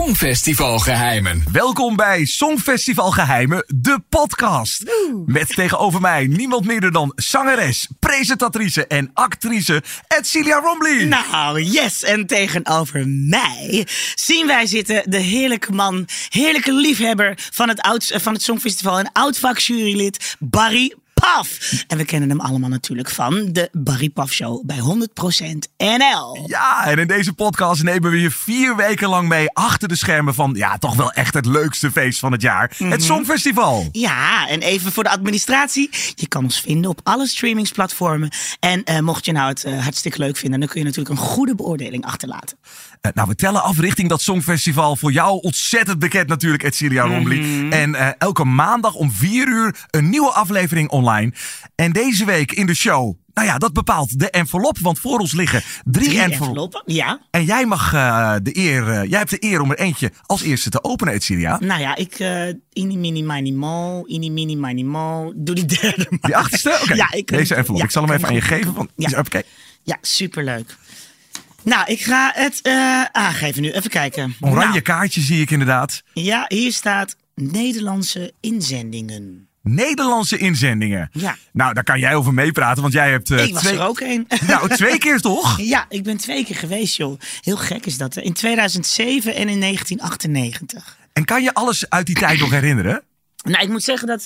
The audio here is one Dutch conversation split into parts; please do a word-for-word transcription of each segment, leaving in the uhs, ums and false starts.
Songfestivalgeheimen. Welkom bij Songfestivalgeheimen, de podcast. Woe. Met tegenover mij niemand minder dan zangeres, presentatrice en actrice Edcilia Rombly. Nou, yes. En tegenover mij zien wij zitten de heerlijke man, heerlijke liefhebber van het, oud, van het Songfestival en oud-vakjurylid Barry Paf. En we kennen hem allemaal natuurlijk van de Barry Paf Show bij honderd procent N L. Ja, en in deze podcast nemen we je vier weken lang mee achter de schermen van, ja, toch wel echt het leukste feest van het jaar. Mm-hmm. Het Songfestival. Ja, en even voor de administratie. Je kan ons vinden op alle streamingsplatformen. En uh, mocht je nou het uh, hartstikke leuk vinden, dan kun je natuurlijk een goede beoordeling achterlaten. Uh, nou, we tellen af richting dat Songfestival. Voor jou ontzettend bekend natuurlijk, Edcilia Rombly. Mm-hmm. En uh, elke maandag om vier uur een nieuwe aflevering online. En deze week in de show, nou ja, dat bepaalt de envelop. Want voor ons liggen drie, drie enveloppen. enveloppen. Ja. En jij mag uh, de eer, uh, jij hebt de eer om er eentje als eerste te openen, Edcilia. Nou ja, ik, uh, ini mini mini mo, ini mini mini mo, doe die derde maar. Die achterste? Oké, okay. ja, deze envelop. Ja, ik zal hem even aan je geven. Want, ja. Okay. ja, superleuk. Nou, ik ga het uh, aangeven nu. Even kijken. Oranje nou. kaartje zie ik inderdaad. Ja, hier staat Nederlandse inzendingen. Nederlandse inzendingen. Ja. Nou, daar kan jij over meepraten, want jij hebt... Uh, ik was twee... er ook een. Nou, twee keer toch? Ja, ik ben twee keer geweest, joh. Heel gek is dat. Hè? In tweeduizend zeven en in negentien achtennegentig. En kan je alles uit die tijd nog herinneren? Nou, ik moet zeggen dat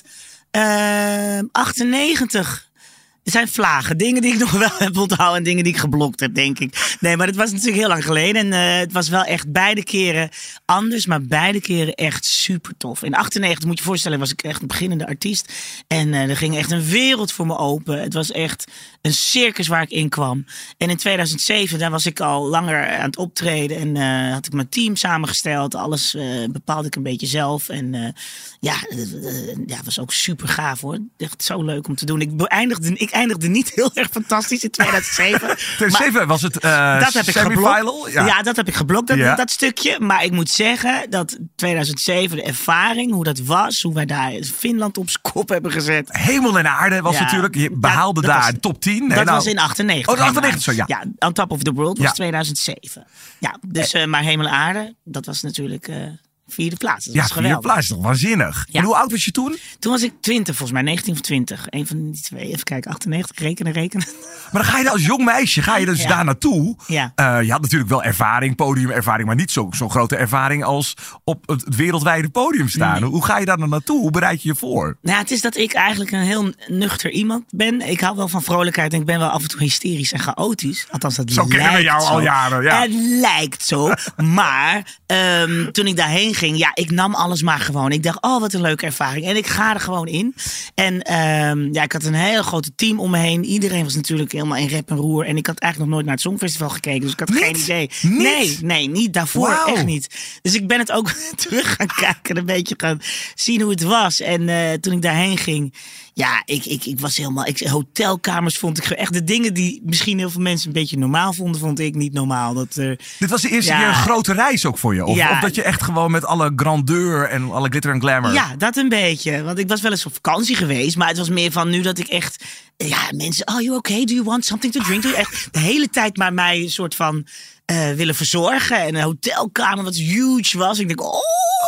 uh, achtennegentig... Er zijn vlagen, dingen die ik nog wel heb onthouden en dingen die ik geblokt heb, denk ik. Nee, maar het was natuurlijk heel lang geleden en uh, het was wel echt beide keren anders, maar beide keren echt super tof. In achtennegentig, moet je je voorstellen, was ik echt een beginnende artiest en uh, er ging echt een wereld voor me open. Het was echt een circus waar ik in kwam. En in tweeduizend zeven, daar was ik al langer aan het optreden en uh, had ik mijn team samengesteld. Alles uh, bepaalde ik een beetje zelf en uh, ja, uh, uh, ja, het was ook super gaaf hoor. Echt zo leuk om te doen. Ik eindigde, ik eindigde niet heel erg fantastisch in tweeduizend zeven. tweeduizend zeven was het uh, dat heb ik geblokt. Ja. ja, dat heb ik geblokt, dat, ja. dat stukje. Maar ik moet zeggen dat tweeduizend zeven, de ervaring, hoe dat was, hoe wij daar Finland op z'n kop hebben gezet. Hemel en aarde was ja, natuurlijk. Je behaalde dat, dat daar was, top tien. Nee, dat nou, was in achtennegentig. Oh, achtennegentig, zo ja. Ja, On Top of the World was ja. tweeduizend zeven. Ja, dus uh, maar Hemel en aarde, dat was natuurlijk... Uh, Vierde plaats. Dat ja, was vierde plaats. Dat was waanzinnig. Ja. En hoe oud was je toen? Toen was ik twintig, volgens mij. negentien of twintig. Een van die twee. Even kijken. achtennegentig. Rekenen, rekenen. Maar dan ga je dan als jong meisje, ga je dus ja. daar naartoe. Ja. Uh, je had natuurlijk wel ervaring, podiumervaring, maar niet zo'n zo grote ervaring als op het wereldwijde podium staan. Nee. Hoe ga je daar dan naartoe? Hoe bereid je je voor? Nou, het is dat ik eigenlijk een heel nuchter iemand ben. Ik hou wel van vrolijkheid en ik ben wel af en toe hysterisch en chaotisch. Althans, dat zo lijkt kennen we jou zo. al jaren. Ja. Het lijkt zo. Maar um, toen ik daarheen ging, ja, ik nam alles maar gewoon. Ik dacht, oh, wat een leuke ervaring. En ik ga er gewoon in. En um, ja, ik had een heel groot team om me heen. Iedereen was natuurlijk helemaal in rep en roer. En ik had eigenlijk nog nooit naar het Songfestival gekeken. Dus ik had niet? geen idee. Niet? Nee, nee, niet daarvoor. Wow. Echt niet. Dus ik ben het ook terug gaan kijken. En een beetje gaan zien hoe het was. En uh, toen ik daarheen ging... Ja, ik, ik, ik was helemaal... Ik, hotelkamers vond ik echt... De dingen die misschien heel veel mensen een beetje normaal vonden... vond ik niet normaal. Dat, uh, Dit was de eerste ja. keer een grote reis ook voor je? Of, ja. of dat je echt gewoon met alle grandeur en alle glitter en glamour... Ja, dat een beetje. Want ik was wel eens op vakantie geweest... maar het was meer van nu dat ik echt... Ja, mensen... Are you okay? Do you want something to drink? Echt de hele tijd maar mij een soort van... Uh, willen verzorgen. En een hotelkamer wat huge was. Ik denk, oh!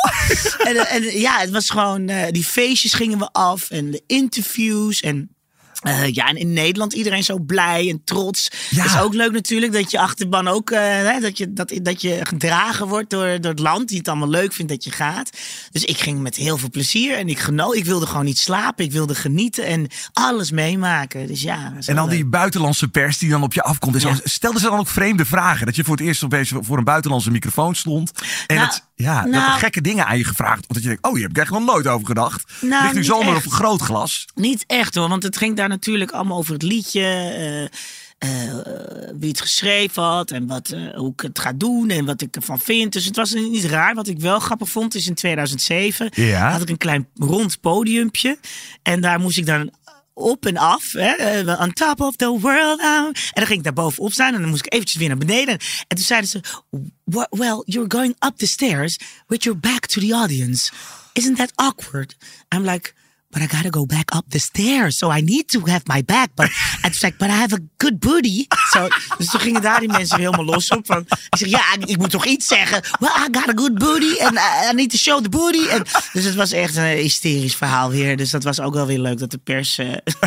en, en ja, het was gewoon... Uh, die feestjes gingen we af. En de interviews. En uh, ja, en in Nederland iedereen zo blij en trots. Ja. Het is ook leuk natuurlijk dat je achterban ook... Uh, hè, dat, je, dat, dat je gedragen wordt door, door het land. Die het allemaal leuk vindt dat je gaat. Dus ik ging met heel veel plezier. En ik genoot. Ik wilde gewoon niet slapen. Ik wilde genieten. En alles meemaken. Dus ja. En al die buitenlandse pers die dan op je afkomt. En zo, ja. Stelden ze dan ook vreemde vragen? Dat je voor het eerst opeens voor een buitenlandse microfoon stond. En nou, het, ja, nou, dat er gekke dingen aan je gevraagd. Of dat je denkt, oh, hier heb ik echt nog nooit over gedacht. Nou, ligt nu zomaar op een groot glas. Niet echt hoor. Want het ging daar natuurlijk allemaal over het liedje. Uh, uh, wie het geschreven had. En wat, uh, hoe ik het ga doen. En wat ik ervan vind. Dus het was niet raar. Wat ik wel grappig vond is in tweeduizend zeven. Ja. Had ik een klein rond podiumpje. En daar moest ik dan... op en af, hè? Uh, on top of the world. Uh. En dan ging ik daar bovenop staan en dan moest ik eventjes weer naar beneden. En toen zeiden ze, well, you're going up the stairs with your back to the audience. Isn't that awkward? I'm like, but I gotta go back up the stairs. So I need to have my back. But and she's like, but I have a good booty. So, dus toen gingen daar die mensen weer helemaal los op. Van, ik zeg, ja, ik moet toch iets zeggen. Well, I got a good booty. And I need to show the booty. En, dus het was echt een hysterisch verhaal weer. Dus dat was ook wel weer leuk dat de pers... Uh,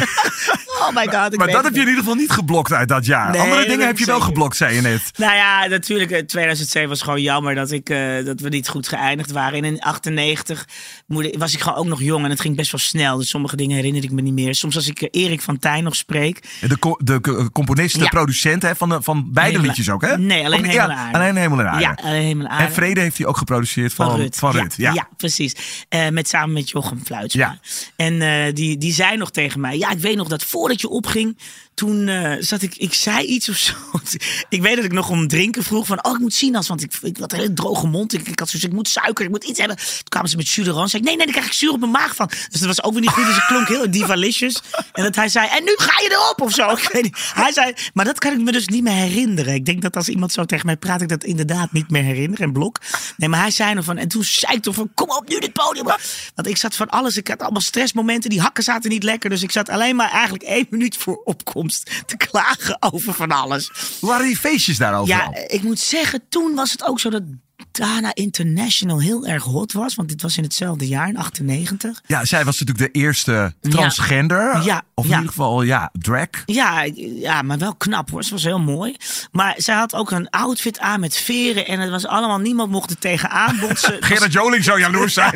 oh my god. Ik maar weet dat heb je in ieder geval niet geblokt uit dat jaar. Nee, Andere dingen heb je wel zeker. geblokt, zei je net. Nou ja, natuurlijk. tweeduizend zeven was gewoon jammer dat, ik, uh, dat we niet goed geëindigd waren. En in achtennegentig was ik gewoon ook nog jong. En het ging best wel snel. Dus sommige dingen herinner ik me niet meer. Soms als ik Erik van Tijn nog spreek. De, co- de componist, de Ja. producent hè, van, de, van beide Hemel- liedjes ook, hè? Nee, alleen Of- Hemel en ja, Aarde. Alleen Hemel en Aarde. Ja, alleen Hemel en Aarde. En Vrede heeft hij ook geproduceerd van, Van Ruud. Van ja, Ruud, ja. ja, precies. Uh, met, samen met Jochem Fluitsma. Ja. En uh, die, die zei nog tegen mij... Ja, ik weet nog dat voordat je opging... Toen uh, zat ik... Ik zei iets of zo. Ik weet dat ik nog om drinken vroeg. Van, oh, ik moet Sinaas. Want ik, ik had een hele droge mond. Ik, ik had zoiets, ik moet suiker. Ik moet iets hebben. Toen kwamen ze met jus d'orange. Zei ik, nee, nee, dan krijg ik zuur op mijn maag van. Dus dat was ook weer niet goed. Dus ik klonk heel divalicious. En dat hij zei... En nu ga je erop of zo. Ik weet niet. Hij zei... Maar dat kan ik me dus niet meer herinneren. Ik denk dat als iemand zo tegen mij praat... Ik dat inderdaad niet meer herinner. En blok. Nee, maar hij zei nog van... En toen zei ik toch van... Kom op nu dit podium. Want ik zat van alles. Ik had allemaal stressmomenten. Die hakken zaten niet lekker. Dus ik zat alleen maar eigenlijk één minuut voor opkomst te klagen over van alles. Hoe waren die feestjes daar overal? Ja, ik moet zeggen, toen was het ook zo dat Dana International heel erg hot was. Want dit was in hetzelfde jaar, in achtennegentig. Ja, zij was natuurlijk de eerste transgender. Ja, ja, of in ja. ieder geval, ja, drag. Ja, ja, maar wel knap hoor. Ze was heel mooi. Maar zij had ook een outfit aan met veren. En het was allemaal, niemand mocht er tegenaan botsen. Gerard Joling zou jaloers zijn.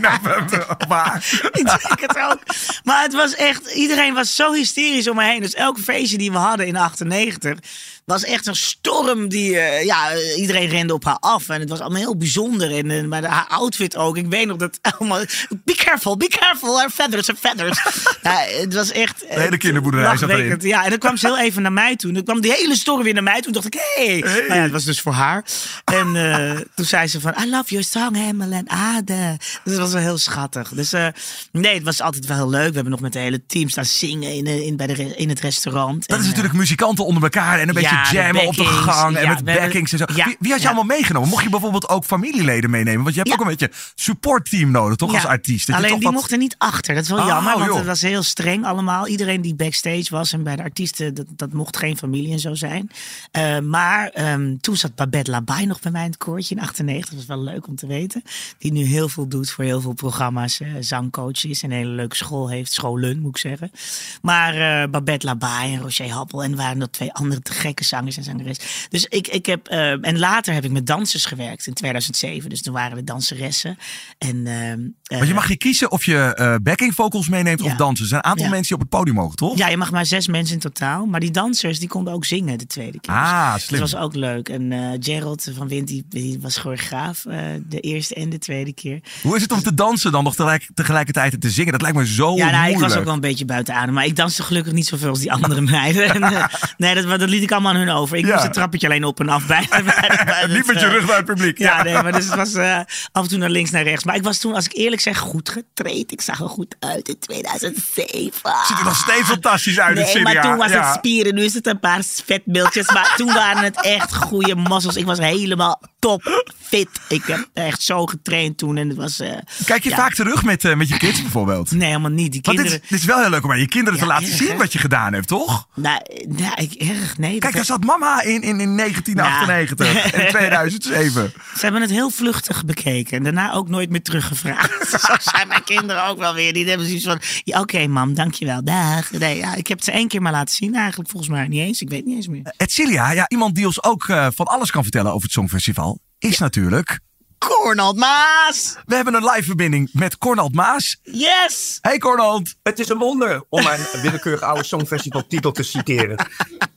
Maar... Ik denk het ook. Maar het was echt, iedereen was zo hysterisch om me heen. Dus elk feestje die we hadden in achtennegentig was echt een storm. Die, uh, ja, iedereen rende op haar af. En het was allemaal heel bijzonder. En, uh, maar de, haar outfit ook. Ik weet nog dat allemaal... Be careful, be careful. Her feathers, her feathers. Ja, het was echt... De hele kinderboerderij zat erin. Ja, en dan kwam ze heel even naar mij toe. En dan kwam die hele storm weer naar mij toe. Toen dacht ik, hé. Hey. Hey. Nou ja, het was dus voor haar. En uh, toen zei ze van, I love your song, Hemel en Aarde. Dus dat was wel heel schattig. Dus uh, nee, het was altijd wel heel leuk. We hebben nog met de hele team staan zingen in, in, bij de, in het restaurant. Dat en, is natuurlijk muzikanten onder elkaar en een beetje ja, jammen de op de backings. gang en Ja, met we hebben- backings en zo. ja, wie, wie had je ja. allemaal meegenomen? Mocht je bijvoorbeeld ook familieleden meenemen? Want je hebt Ja. ook een beetje supportteam nodig, toch, Ja, als artiest? Dat je alleen toch die wat- mochten niet achter. Dat is wel Oh, jammer, want joh. het was heel streng allemaal. Iedereen die backstage was en bij de artiesten, dat, dat mocht geen familie en zo zijn. Uh, maar um, toen zat Babette Labai nog bij mij in het koortje in achtennegentig. Dat was wel leuk om te weten. Die nu heel veel doet voor heel veel programma's. Uh, zangcoach is en een hele leuke school heeft. Scholen, moet ik zeggen. Maar uh, Babette Labai en Roger Happel. En er waren nog twee andere te gekke zangers en zangeres. Dus ik, ik heb... Uh, en later heb ik met dansers gewerkt in tweeduizend zeven. Dus toen waren we danseressen. En, uh, uh, Want je mag je kiezen of je uh, backing vocals meeneemt Ja. of dansen. Er zijn een aantal Ja. mensen die op het podium mogen, toch? Ja, je mag maar zes mensen in totaal. Maar die dansers, die konden ook zingen de tweede keer. Ah, Dus slim. dat was ook leuk. En uh, Gerald van Wind, die, die was choreograaf uh, de eerste en de tweede keer. Hoe is het om te dansen dan nog tegelijk, tegelijkertijd en te zingen? Dat lijkt me zo Ja, nou, ik moeilijk. was ook wel een beetje buiten adem. Maar ik danste gelukkig niet zoveel als die andere meiden. En, uh, nee, dat, dat liet ik allemaal aan hun over. Ik Ja. moest het trappetje alleen op en af bij. bij, bij Niet met je uh, rug naar het publiek. Ja, nee, maar dus het was uh, af en toe naar links, naar rechts. Maar ik was toen, als ik eerlijk zeg, goed getraind. Ik zag er goed uit in tweeduizend zeven. Ziet er nog steeds fantastisch uit, het Nee, maar Celia. toen was Ja. het spieren. Nu is het een paar vetbeeldjes. Maar toen waren het echt goede muscles. Ik was helemaal top fit. Ik heb echt zo getraind toen. En het was... Uh, Kijk je ja. vaak terug met, uh, met je kids bijvoorbeeld? Nee, helemaal niet. Die Want dit, kinderen... is- dit is wel heel leuk om aan je kinderen te Ja, laten erg, zien hè? wat je gedaan hebt, toch? Nou, nou, ik erg, nee. Kijk, dat- daar zat mama in, in, in negentien achtennegentig Ja. en tweeduizend zeven. Ze hebben het heel vluchtig bekeken. En daarna ook nooit meer teruggevraagd. Zo zijn mijn kinderen ook wel weer. Die hebben zoiets van... Ja, oké, okay, mam, dankjewel. Dag. Nee, ja, ik heb het ze één keer maar laten zien eigenlijk. Volgens mij niet eens. Ik weet niet eens meer. Etcilia, ja, iemand die ons ook uh, van alles kan vertellen over het Songfestival, is natuurlijk... Cornald Maas! We hebben een live verbinding met Cornald Maas. Yes! Hey Cornald! Het is een wonder om mijn willekeurig oude Songfestival titel te citeren.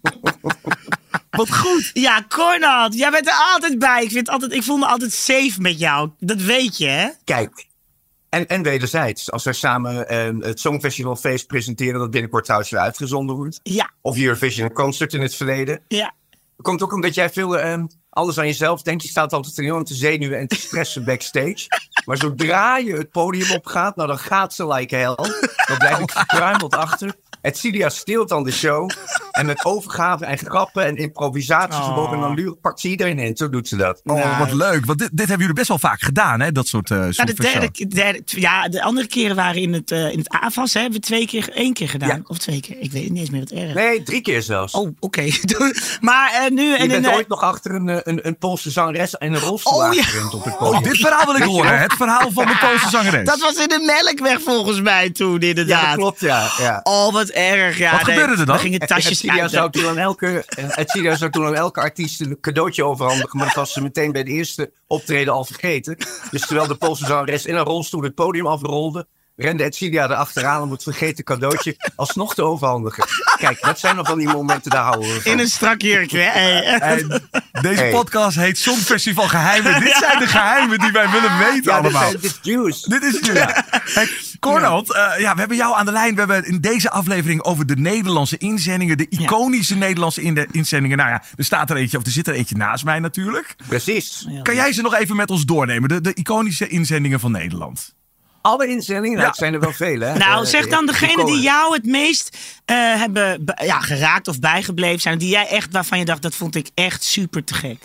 Wat goed! Ja, Cornald, jij bent er altijd bij. Ik, vind altijd, ik voel me altijd safe met jou. Dat weet je, hè? Kijk, en, en wederzijds, als wij samen eh, het Songfestivalfeest presenteren, dat binnenkort trouwens weer uitgezonden wordt. Ja, Of Eurovision Concert in het verleden. ja. Komt ook omdat jij veel eh, alles aan jezelf denkt. Je staat altijd enorm te zenuwen en te stressen backstage. Maar zodra je het podium opgaat, nou dan gaat ze like hell. Dan blijf ik verkruimeld achter. Etcilia steelt dan de show. En met overgave en grappen en improvisaties. Oh. En dan luur, pakt ze iedereen in. Zo doet ze dat. Oh, Nou, wat leuk. Want dit, dit hebben jullie best wel vaak gedaan, hè? Dat soort uh, Nou, de songfestival. derde, derde, ja, de andere keren waren in het, uh, in het A V A S. Hè, hebben we twee keer, één keer gedaan. Ja. Of twee keer. Ik weet het niet eens meer wat erg. Nee, drie keer zelfs. Oh, oké. Okay. maar uh, nu... Je en bent in, ooit nog achter een, een, een Poolse zangeres en een rolstoel Oh, ja. aangerend op het Oh, podium. dit verhaal wil ik horen. Het verhaal van de Poolse zangeres. Dat was in de Melkweg volgens mij toen, inderdaad. Ja, dat klopt, ja. ja. Oh, wat erg. Ja, Wat nee, gebeurde er dan? We gingen tasjes Etcilia uit. zou toen aan elke, Etcilia zou toen aan elke artiest een cadeautje overhandigen. Maar dat was ze meteen bij de eerste optreden al vergeten. Dus terwijl de Poolse zangeres in een rolstoel het podium afrolde, rende Etcilia erachteraan om het vergeten cadeautje alsnog te overhandigen. Kijk, dat zijn nog wel die momenten, daar houden we van. In een strak jurkje. Hey. En deze Hey. podcast heet Songfestival Geheimen. Dit zijn de geheimen die wij willen weten Ja, dit, allemaal. zijn, dit is juice. Dit is het, ja. Hey, Cornald, uh, ja, we hebben jou aan de lijn. We hebben in deze aflevering over de Nederlandse inzendingen. De iconische Nederlandse in inzendingen. Nou ja, er staat er eentje, of er zit er eentje naast mij natuurlijk. Precies. Kan jij ze nog even met ons doornemen? De, de iconische inzendingen van Nederland. Alle inzendingen, nou, Ja. het zijn er wel veel, hè? Nou, Eh, zeg dan eh, degene iconen. die jou het meest uh, hebben be- ja, geraakt of bijgebleven zijn. Die jij echt, waarvan je dacht, dat vond ik echt super te gek.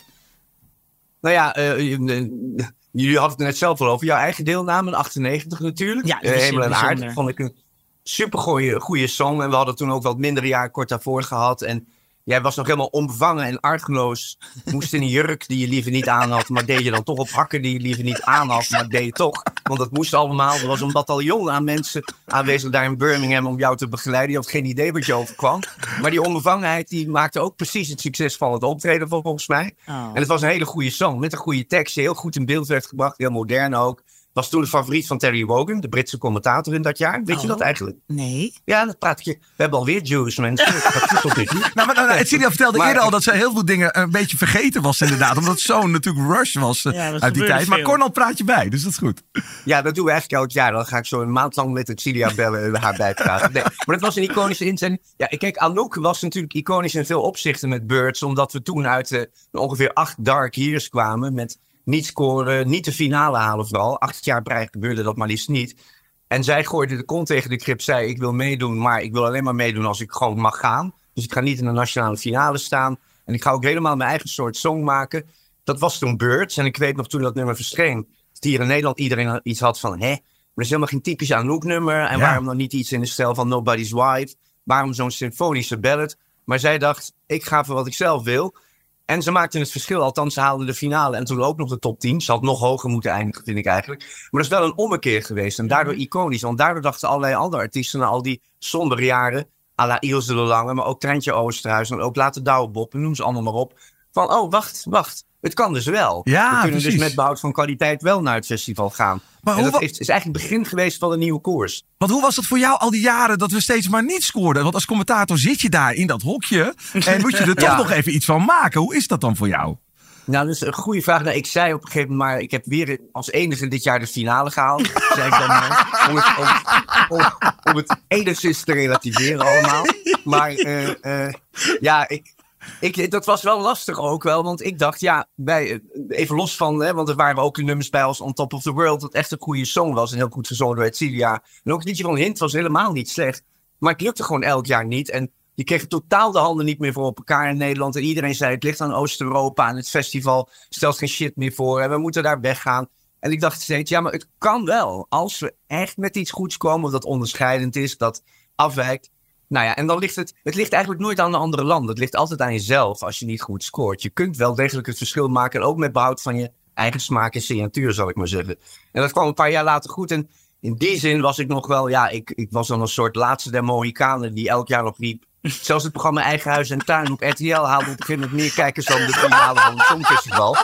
Nou ja, uh, uh, jullie hadden het net zelf al over. Jouw eigen deelname in achtennegentig natuurlijk. Ja, dat uh, is Hemel en bijzonder. Aarde. Vond ik een super goede song. En we hadden toen ook wel het mindere jaar kort daarvoor gehad. En jij was nog helemaal onbevangen en argeloos. Moest in een jurk die je liever niet aan had. Maar deed je dan toch op hakken die je liever niet aan had. Maar deed je toch. Want dat moest allemaal. Dat was een bataljon aan mensen aanwezig daar in Birmingham om jou te begeleiden. Je had geen idee wat je overkwam. Maar die onbevangenheid die maakte ook precies het succes van het optreden volgens mij. Oh. En het was een hele goede song. Met een goede tekst. Die heel goed in beeld werd gebracht. Heel modern ook. Was toen de favoriet van Terry Wogan, de Britse commentator in dat jaar. Weet je Oh. dat eigenlijk? Nee. Ja, dat praat ik je. We hebben alweer Jewish mensen. Dat is toch niet? Nou, maar, nou, nou, Etcilia vertelde Maar- eerder al dat ze heel veel dingen een beetje vergeten was inderdaad. Omdat het zo'n natuurlijk rush was uh, Ja, dat uit die gebeurde tijd. Maar veel. Cornald praat je bij, dus dat is goed. Ja, dat doen we eigenlijk elk jaar. Dan ga ik zo een maand lang met Celia bellen en haar bijpraten. Nee, maar dat was een iconische inzending. Ja, kijk, Anouk was natuurlijk iconisch in veel opzichten met Birds. Omdat we toen uit uh, ongeveer acht dark years kwamen. Met niet scoren, niet de finale halen vooral. Acht jaar bereik gebeurde dat maar liefst niet. En zij gooide de kont tegen de krip. Zei, ik wil meedoen, maar ik wil alleen maar meedoen als ik gewoon mag gaan. Dus ik ga niet in de nationale finale staan. En ik ga ook helemaal mijn eigen soort song maken. Dat was toen Birds. En ik weet nog toen dat nummer verscheen. Dat hier in Nederland iedereen iets had van... Hè, maar dat is helemaal geen typisch Anouk nummer. En Ja. waarom dan niet iets in de stijl van Nobody's Wife? Waarom zo'n symfonische ballad? Maar zij dacht, ik ga voor wat ik zelf wil. En ze maakten het verschil. Althans, ze haalden de finale. En toen ook nog de top tien. Ze had nog hoger moeten eindigen, vind ik eigenlijk. Maar dat is wel een ommekeer geweest. En daardoor iconisch. Want daardoor dachten allerlei andere artiesten... na al die sombere jaren... à la Ilse de Lange, maar ook Treintje Oosterhuis... en ook later Douwe Bob, en noem ze allemaal maar op... van, oh, wacht, wacht. Het kan dus wel. Ja, we kunnen precies. dus met behoud van kwaliteit wel naar het festival gaan. Maar en hoe dat wa- heeft, is eigenlijk het begin geweest van een nieuwe koers. Want hoe was dat voor jou al die jaren dat we steeds maar niet scoorden? Want als commentator zit je daar in dat hokje en moet je er toch Ja. nog even iets van maken. Hoe is dat dan voor jou? Nou, dat is een goede vraag. Nou, ik zei op een gegeven moment, maar ik heb weer als enige dit jaar de finale gehaald. Zei ik dan maar. Om het, om, om, om het enigszins te relativeren allemaal. Maar uh, uh, ja, ik, ik, dat was wel lastig ook wel. Want ik dacht, ja, bij, even los van, hè, want er waren ook nummers bij als On Top of the World. Dat echt een goede song was en heel goed gezongen door Etcilia. En ook het liedje van Hint was helemaal niet slecht. Maar het lukte gewoon elk jaar niet. En die kregen totaal de handen niet meer voor op elkaar in Nederland. En iedereen zei, het ligt aan Oost-Europa. En het festival stelt geen shit meer voor. En we moeten daar weggaan. En ik dacht steeds, ja, maar het kan wel. Als we echt met iets goeds komen, of dat onderscheidend is, dat afwijkt. Nou ja, en dan ligt het... Het ligt eigenlijk nooit aan de andere landen. Het ligt altijd aan jezelf als je niet goed scoort. Je kunt wel degelijk het verschil maken. En ook met behoud van je eigen smaak en signatuur, zal ik maar zeggen. En dat kwam een paar jaar later goed. En in die zin was ik nog wel... Ja, ik, ik was dan een soort laatste der Mohikanen die elk jaar nog riep. Zelfs het programma Eigen Huis en Tuin op R T L haalde op een gegeven moment meer kijkers dan de finale van het Songfestival.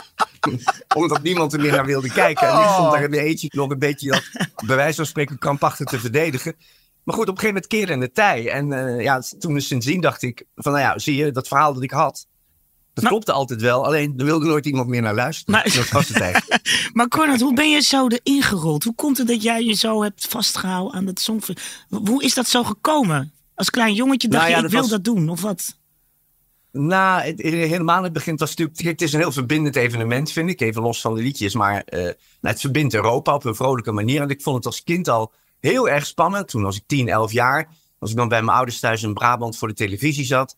Omdat niemand er meer naar wilde kijken. En ik stond daar in mijn eentje nog een beetje dat, bij wijze van spreken, krampachtig te verdedigen. Maar goed, op een gegeven moment keerde in de tij. En uh, ja, toen dus sindsdien dacht ik van, nou ja, zie je, dat verhaal dat ik had, dat Maar- klopte altijd wel. Alleen, er wilde nooit iemand meer naar luisteren. Maar- Dat was het eigenlijk. Maar Cornald, hoe ben je zo erin gerold? Hoe komt het dat jij je zo hebt vastgehouden aan het songfestival? Hoe is dat zo gekomen? Als klein jongetje dacht Nou ja, je, ik dat wil was- dat doen, of wat? Nou, het, helemaal in het begin was het natuurlijk... Het is een heel verbindend evenement, vind ik. Even los van de liedjes. Maar uh, nou, het verbindt Europa op een vrolijke manier. En ik vond het als kind al heel erg spannend. Toen was ik tien, elf jaar. Als ik dan bij mijn ouders thuis in Brabant voor de televisie zat.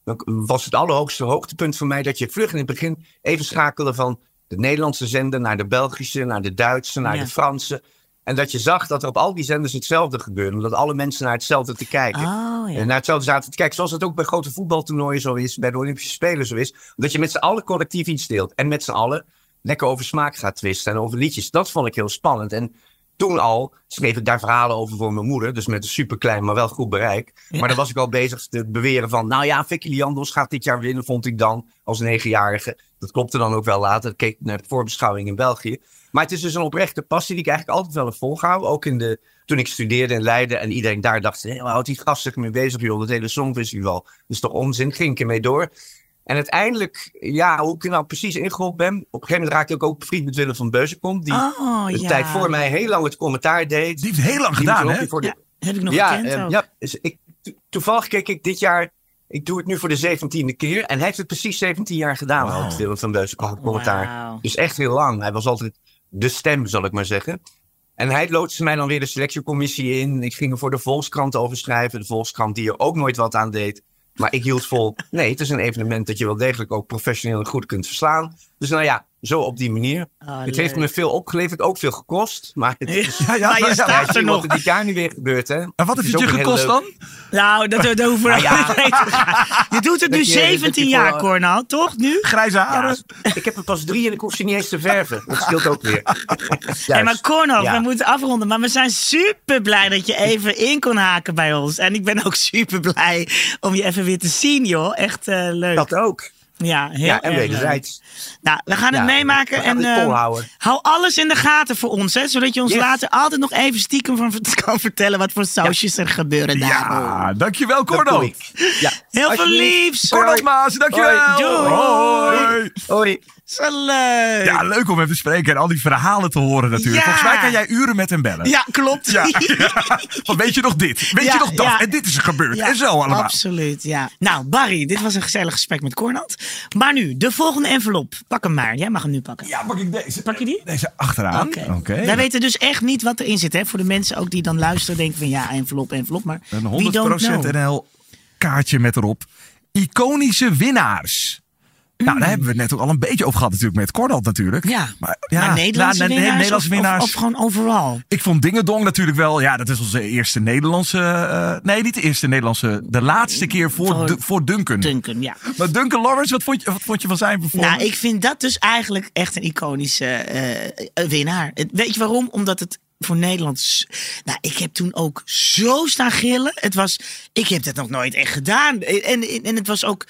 dan was het allerhoogste hoogtepunt voor mij dat je vlug in het begin even schakelde van de Nederlandse zender naar de Belgische, naar de Duitse, naar Ja. de Franse. En dat je zag dat er op al die zenders hetzelfde gebeurde. Omdat alle mensen naar hetzelfde te kijken. Oh, ja. En naar hetzelfde zaten te kijken. Zoals het ook bij grote voetbaltoernooien zo is. Bij de Olympische Spelen zo is. Dat je met z'n allen collectief iets deelt. En met z'n allen lekker over smaak gaat twisten. En over liedjes. Dat vond ik heel spannend. En toen al schreef ik daar verhalen over voor mijn moeder. Dus met een superklein, maar wel goed bereik. Ja. Maar dan was ik al bezig te beweren van... Nou ja, Vicky Leandros gaat dit jaar winnen, vond ik dan. Als negenjarige. Dat klopte dan ook wel later. Ik keek naar de voorbeschouwing in België. Maar het is dus een oprechte passie die ik eigenlijk altijd wel heb volgehouden. Ook in de, toen ik studeerde in Leiden. En iedereen daar dacht... Hé, waar houdt die gast zich mee bezig, joh? Dat hele Songfestival. Dat is toch onzin? Ging ik ermee door. En uiteindelijk, ja, hoe ik er nou precies ingerold ben... Op een gegeven moment raakte ik ook bevriend met Willem van Beuzenkom... die Oh, de ja. tijd voor mij heel lang het commentaar deed. Die heeft heel lang Die gedaan, was hè? ook voor de- Ja, heb ik nog ja, gekend eh, ook. ja dus ik, to- toevallig keek ik dit jaar... Ik doe het nu voor de zeventiende keer. En hij heeft het precies zeventien jaar gedaan. Wauw. Al, Willem van Beuzenkom, het commentaar. Wauw. Dus echt heel lang. Hij was altijd de stem, zal ik maar zeggen. En hij loodste mij dan weer de selectiecommissie in. Ik ging er voor de Volkskrant over schrijven. De Volkskrant die er ook nooit wat aan deed. Maar ik hield vol. Nee, het is een evenement dat je wel degelijk ook professioneel en goed kunt verslaan. Dus nou ja, zo op die manier. Oh, het heeft leuk. me veel opgeleverd, ook veel gekost. Maar het is... Ja, ja, Maar je ja, staat Ja, er zie nog. wat er dit jaar nu weer gebeurt, hè. En wat heeft is het ook je een heel gekost leuk- dan? Nou, dat, dat hoeven we Nou ja. niet te gaan. Je doet het nu Dat je- dat zeventien je jaar, voor- Cornel, toch? Nu? Grijze haren? Ja, ik heb er pas drie en ik hoef ze niet eens te verven. Dat scheelt ook weer. Hey, maar Cornel, Ja. we moeten afronden. Maar we zijn super blij dat je even in kon haken bij ons. En ik ben ook super blij om je even weer te zien, joh. Echt eh, leuk. Dat ook. Ja, heel Ja, en erg leuk. wederzijds. Nou, we gaan het Ja, meemaken. we gaan En het eh, volhouden. hou alles in de gaten voor ons, hè, zodat je ons Yes. later altijd nog even stiekem van kan vertellen wat voor sausjes er gebeuren daar. Ja, dankjewel, Dat Cornel. doe ik. Ja. Heel veel Alsjeblieft. liefs. Cornel Maas, dankjewel. Hoi. Doei. Hoi. Hoi. Zo leuk. Ja, leuk om hem te spreken en al die verhalen te horen natuurlijk. Ja. Volgens mij kan jij uren met hem bellen. Ja, klopt. Ja. Van, weet je nog dit? Weet Ja, je nog dat? ja. En dit is er gebeurd. Ja, en zo allemaal. Absoluut, ja. Nou, Barry, dit was een gezellig gesprek met Cornald. Maar nu, de volgende envelop. Pak hem maar. Jij mag hem nu pakken. Ja, pak ik deze. Pak je die? Deze achteraan. Oké. Oké. Wij weten dus echt niet wat erin zit. Hè? Voor de mensen ook die dan luisteren, denken van ja, envelop, envelop. Maar Een we honderd don't procent know. N L kaartje met erop. Iconische winnaars. Nou, daar hebben we het net ook al een beetje over gehad natuurlijk met Cornald natuurlijk. Ja, maar, ja, maar Nederlandse nou, nee, winnaars, Nederlandse of, winnaars. Of, of gewoon overal? Ik vond Dingedong natuurlijk wel. Ja, dat is onze eerste Nederlandse. eh, nee, niet de eerste Nederlandse. De laatste keer voor, Voor- Du- voor Duncan. Duncan, ja. Maar Duncan Lawrence, wat vond je, wat vond je van zijn performance? Nou, ik vind dat dus eigenlijk echt een iconische eh, winnaar. Het- Weet je waarom? Omdat het voor Nederland... s- Nou, ik heb toen ook zo staan gillen. Het was... Ik heb dat nog nooit echt gedaan. En, en, en het was ook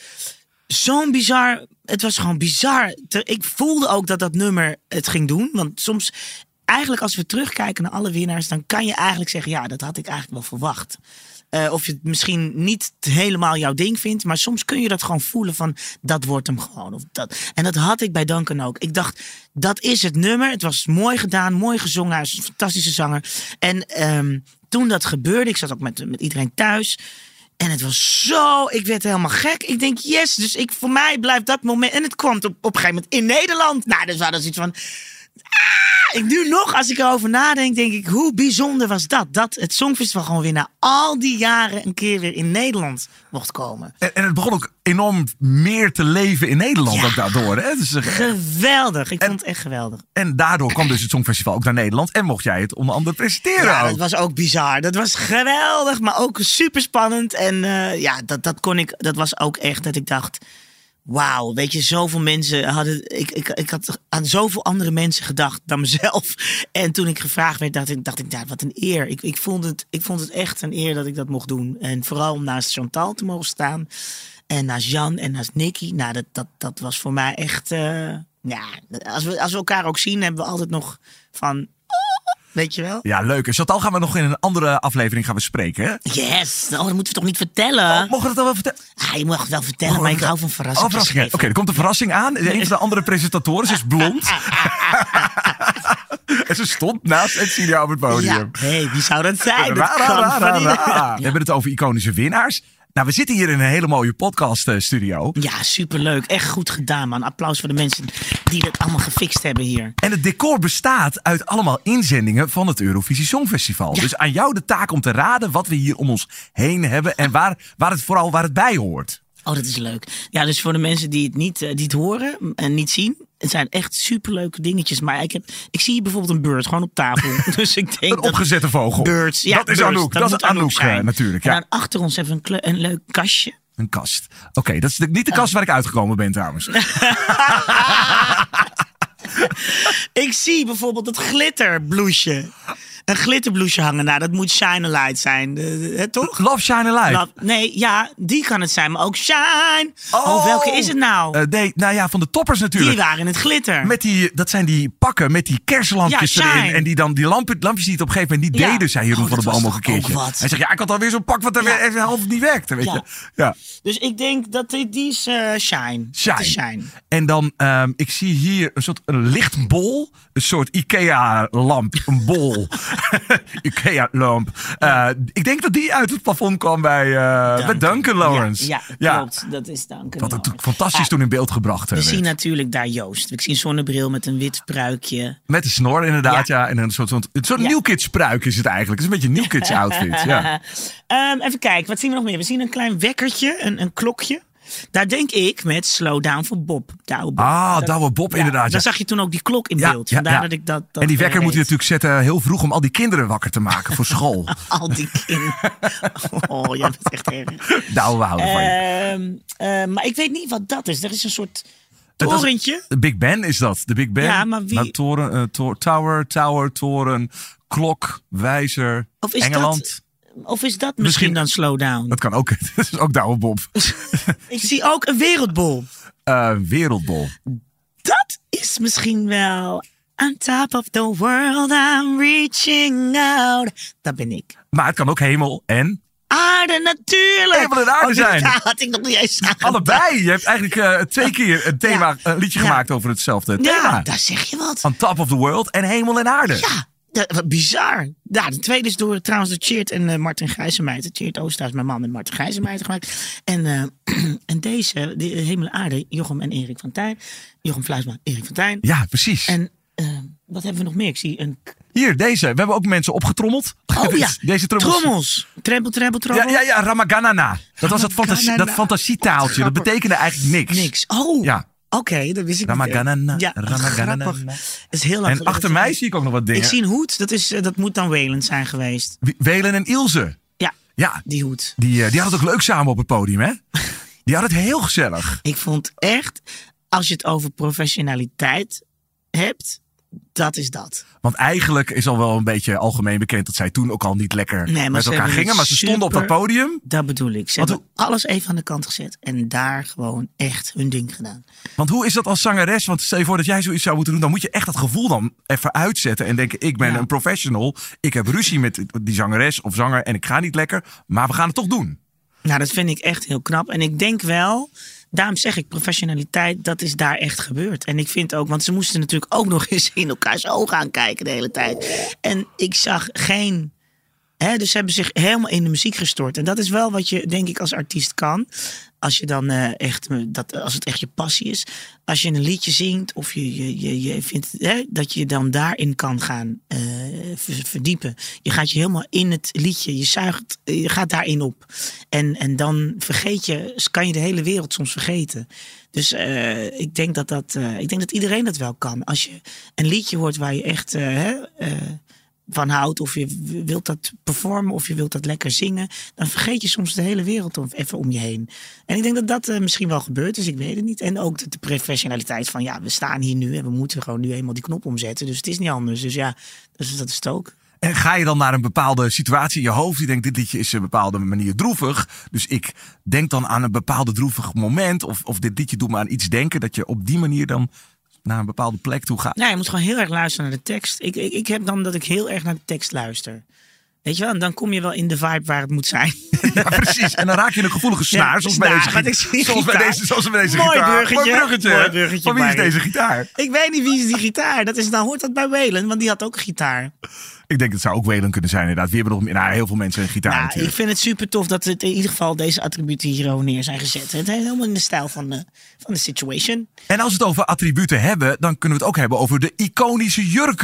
zo'n bizar... Het was gewoon bizar. Te- Ik voelde ook dat dat nummer het ging doen. Want soms... Eigenlijk als we terugkijken naar alle winnaars... dan kan je eigenlijk zeggen... ja, dat had ik eigenlijk wel verwacht. Eh, of je het misschien niet helemaal jouw ding vindt. Maar soms kun je dat gewoon voelen van... dat wordt hem gewoon. Of dat. En dat had ik bij Duncan ook. Ik dacht, dat is het nummer. Het was mooi gedaan, mooi gezongen. Hij is een fantastische zanger. En ehm, toen dat gebeurde... ik zat ook met, met iedereen thuis... En het was zo, ik werd helemaal gek. Ik denk, yes, dus ik, voor mij blijft dat moment... En het kwam op, op een gegeven moment in Nederland. Nou, dus we hadden zoiets van... Ah, ik nu nog, als ik erover nadenk, denk ik, hoe bijzonder was dat? Dat het Songfestival gewoon weer na al die jaren een keer weer in Nederland mocht komen. En, en het begon ook enorm meer te leven in Nederland Ja. ook daardoor. Hè? Dus, eh, Geweldig, ik En- vond het echt geweldig. en daardoor kwam dus het Songfestival ook naar Nederland. En mocht jij het onder andere presenteren Ja, ook. dat was ook bizar. Dat was geweldig, maar ook super spannend. En eh, ja, dat, dat kon ik, dat was ook echt dat ik dacht... Wauw, weet je, zoveel mensen hadden... Ik, ik, ik had aan zoveel andere mensen gedacht dan mezelf. En toen ik gevraagd werd, dacht ik, dacht ik ja, wat een eer. Ik, ik, vond het, ik vond het echt een eer dat ik dat mocht doen. En vooral om naast Chantal te mogen staan. En naast Jan en naast Nicky. Nou, dat, dat, dat was voor mij echt... eh, ja, als we, als we elkaar ook zien, hebben we altijd nog van... Weet je wel? Ja, leuk. En Chantal gaan we nog in een andere aflevering gaan we spreken. Hè? Yes, oh, dat moeten we toch niet vertellen? Oh, mogen we dat dan wel vertellen? Ah, je mag het wel vertellen, Oh, maar ik oké. hou van verrassingen. Oh, verrassingen. Oké, er komt een verrassing aan. Een van de andere presentatoren, ze is blond. En ze stond naast Edcilia op het podium. Ja, hey, wie zou dat zijn? Dat Ra, ra, kan ra, van ra, iedereen. ra. We hebben het over iconische winnaars. Nou, we zitten hier in een hele mooie podcast eh, studio. Ja, superleuk. Echt goed gedaan, man. Applaus voor de mensen die dat allemaal gefixt hebben hier. En het decor bestaat uit allemaal inzendingen van het Eurovisie Songfestival. Ja. Dus aan jou de taak om te raden wat we hier om ons heen hebben en waar, waar het vooral waar het bij hoort. Oh, dat is leuk. Ja, dus voor de mensen die het niet, uh, die het horen en niet zien. Het zijn echt superleuke dingetjes. Maar ik, heb, ik zie hier bijvoorbeeld een bird gewoon op tafel. Dus ik denk een opgezette vogel. Birds, ja, dat is birds, Anouk. Dat, dat is Anouk uh, natuurlijk. Ja. En dan achter ons hebben we een, kle- een leuk kastje. Een kast. Oké, okay, dat is de, niet de kast uh. waar ik uitgekomen ben trouwens. Ik zie bijvoorbeeld het glitterbloesje. Een glitterbloesje hangen. Nou, dat moet Shine a Light zijn. De, de, toch? Love, Shine a Light. Love, nee, ja, die kan het zijn. Maar ook Shine. Oh, oh welke is het nou? Uh, nee, nou ja, van de toppers natuurlijk. Die waren in het glitter. Met die, dat zijn die pakken met die kersenlampjes ja, erin. En die dan die lamp, lampjes die het op een gegeven moment niet ja. deden, zei Jeroen oh, van der Boom ook een keertje. Hij zegt, ja, ik had alweer zo'n pak wat er ja. weer even half niet werkte. Weet ja. je? Ja. Dus ik denk dat dit, die is uh, Shine. Shine. Is Shine. En dan, um, ik zie hier een soort een lichtbol. Een soort Ikea-lamp. Een bol. Ikea-lamp. Uh, ik denk dat die uit het plafond kwam bij, uh, Duncan. bij Duncan Lawrence. Ja, ja, klopt. Ja. Dat is Duncan Wat het fantastisch ah, toen in beeld gebracht We werd. zien natuurlijk daar Joost. Ik zie een zonnebril met een wit pruikje. Met een snor inderdaad, ja. ja. En een soort, soort, een soort ja. New Kids pruik is het eigenlijk. Het is een beetje een New Kids outfit. Ja. um, even kijken, wat zien we nog meer? We zien een klein wekkertje, een, een klokje. Daar denk ik met Slow Down voor Bob. Douwe Bob. Ah, dat, Douwe Bob, ja, inderdaad. Ja. Daar zag je toen ook die klok in beeld. Ja, Vandaar ja, ja. dat ik dat, dat en die wekker moet je natuurlijk zetten heel vroeg om al die kinderen wakker te maken voor school. Al die kinderen. Oh, jij bent echt erg. Douwe houden van je. Uh, uh, maar ik weet niet wat dat is. Er is een soort torentje. De Big Ben is dat. De Big Ben. Ja, maar wie... Nou, toren, uh, tor- tower, tower, toren, klok, wijzer, of is Engeland. Dat... Of is dat misschien, misschien dan Slow Down? Dat kan ook. Dat is ook Douwe Bob. Ik zie ook een wereldbol. Uh, wereldbol. Dat is misschien wel... On top of the world I'm reaching out. Dat ben ik. Maar het kan ook hemel en... Aarde natuurlijk. Hemel en aarde oh, zijn. Daar had ik nog niet eens aan. Allebei. Je hebt eigenlijk uh, twee keer een thema, ja. een liedje ja. gemaakt over hetzelfde thema. Ja, daar zeg je wat. On top of the world en hemel en aarde. Ja. Ja, wat bizar. Ja, de tweede is door trouwens door Tjeerd en uh, Martin Gijzenmeijter. Tjeerd Oosterhuis is mijn man en Martin Gijzenmeijter gemaakt. En, uh, en deze, de Hemel en Aarde, Jochem en Erik van Tijn. Jochem Fluisma, Erik van Tijn. Ja, precies. En uh, wat hebben we nog meer? Ik zie een... Hier, deze. We hebben ook mensen opgetrommeld. Oh ja, deze trommels. trommels. Trempel, trempel, trommel. Ja, ja, ja, Ramaganana. Dat was dat, fantasie, dat fantasietaaltje. Dat betekende eigenlijk niks. Niks. Oh. Ja. Oké, okay, dat wist ik Ramaganana, niet. Ja, Ramaganana. grappig. Dat is heel lang en achter mij zie ik ook nog wat dingen. Ik zie een hoed. Dat, is, dat moet dan Welen zijn geweest. Welen en Ilse. Ja, ja. die hoed. Die, die hadden het ook leuk samen op het podium, hè? Die hadden het heel gezellig. Ik vond echt, als je het over professionaliteit hebt... Dat is dat. Want eigenlijk is al wel een beetje algemeen bekend dat zij toen ook al niet lekker nee, met elkaar gingen. Maar ze super, stonden op dat podium. Dat bedoel ik. Ze Want hebben hoe, alles even aan de kant gezet. En daar gewoon echt hun ding gedaan. Want hoe is dat als zangeres? Want stel je voor dat jij zoiets zou moeten doen. Dan moet je echt dat gevoel dan even uitzetten. En denken, ik ben ja. een professional. Ik heb ruzie met die zangeres of zanger. En ik ga niet lekker. Maar we gaan het toch doen. Nou, dat vind ik echt heel knap. En ik denk wel... Daarom zeg ik, professionaliteit, dat is daar echt gebeurd. En ik vind ook, want ze moesten natuurlijk ook nog eens in elkaars ogen aankijken de hele tijd. En ik zag geen... Hè, dus ze hebben zich helemaal in de muziek gestort. En dat is wel wat je, denk ik, als artiest kan. Als je dan uh, echt, dat, als het echt je passie is. Als je een liedje zingt of je, je, je, je vindt hè, dat je dan daarin kan gaan uh, verdiepen. Je gaat je helemaal in het liedje, je zuigt, je gaat daarin op. En, en dan vergeet je, kan je de hele wereld soms vergeten. Dus uh, ik denk dat dat, uh, ik denk dat iedereen dat wel kan. Als je een liedje hoort waar je echt... Uh, uh, van houdt, of je wilt dat performen, of je wilt dat lekker zingen, dan vergeet je soms de hele wereld om, even om je heen. En ik denk dat dat uh, misschien wel gebeurt, dus ik weet het niet. En ook de, de professionaliteit van, ja, we staan hier nu en we moeten gewoon nu eenmaal die knop omzetten, dus het is niet anders. Dus ja, dus dat is het ook. En ga je dan naar een bepaalde situatie in je hoofd, die denkt, dit liedje is op een bepaalde manier droevig, dus ik denk dan aan een bepaalde droevig moment, of, of dit liedje doet me aan iets denken, dat je op die manier dan naar een bepaalde plek toe gaat. Nou, je moet gewoon heel erg luisteren naar de tekst. Ik, ik, ik heb dan dat ik heel erg naar de tekst luister. Weet je wel? En dan kom je wel in de vibe waar het moet zijn. Ja, precies. En dan raak je een gevoelige snaar. Ja, zoals, bij deze, gi- zoals, bij deze, zoals bij deze Mooi gitaar. Bruggetje. Mooi bruggetje. Mooi bruggetje. Van wie is deze gitaar? Ik weet niet wie is die gitaar. Dat is, dan hoort dat bij Welen, want die had ook een gitaar. Ik denk dat het zou ook Welen kunnen zijn inderdaad. Wie hebben nog nou, heel veel mensen een gitaar nou, natuurlijk. Ik vind het super tof dat het in ieder geval deze attributen hier neer zijn gezet. Het is helemaal in de stijl van de, van de situation. En als we het over attributen hebben, dan kunnen we het ook hebben over de iconische jurken.